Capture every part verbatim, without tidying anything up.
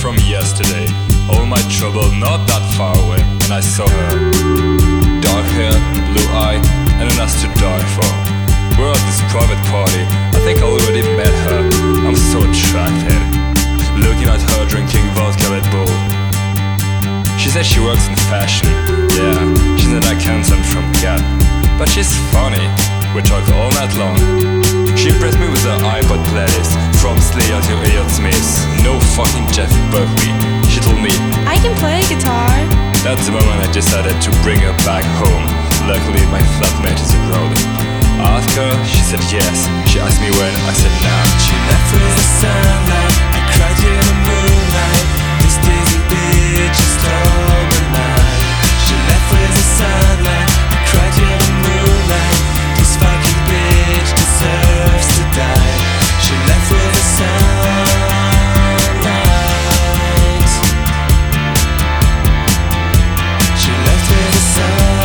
from yesterday. All my trouble not that far away. And I saw her. Dark hair, blue eye, and an us to die for. We're at this private party. I think I already met her. I'm so attracted. Looking at her drinking vodka Red Bull. She says she works in fashion. Yeah, she's an accountant from Gap. But she's funny. We talk all night long. She impressed me with her iPod playlist, from Slayer to Elliott Smith. No fucking Jeff Buckley. She told me I can play guitar. That's the moment I decided to bring her back home. Luckily my flatmate is a grown. I asked her, she said yes. She asked me when, I said now. She left with the sunlight, I cried in the moonlight. This dizzy bitch is all the night. She left with the sunlight, I cried in the moonlight. This fucking bitch deserves to die. She left with the sunlight. She left with the sunlight.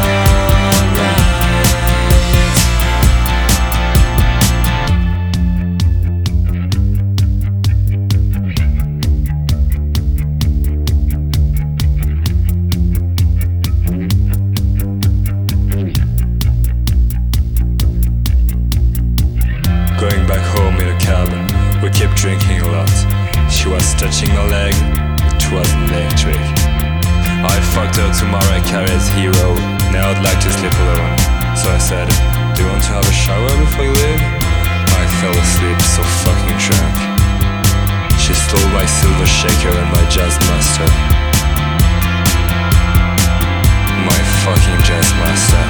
Going back home in a cabin, we kept drinking a lot. She was touching my leg, it was electric. I fucked her to Mariah Carey's Hero. Now I'd like to sleep alone. So I said, do you want to have a shower before you leave? I fell asleep so fucking drunk. She stole my silver shaker and my jazz master. My fucking jazz master.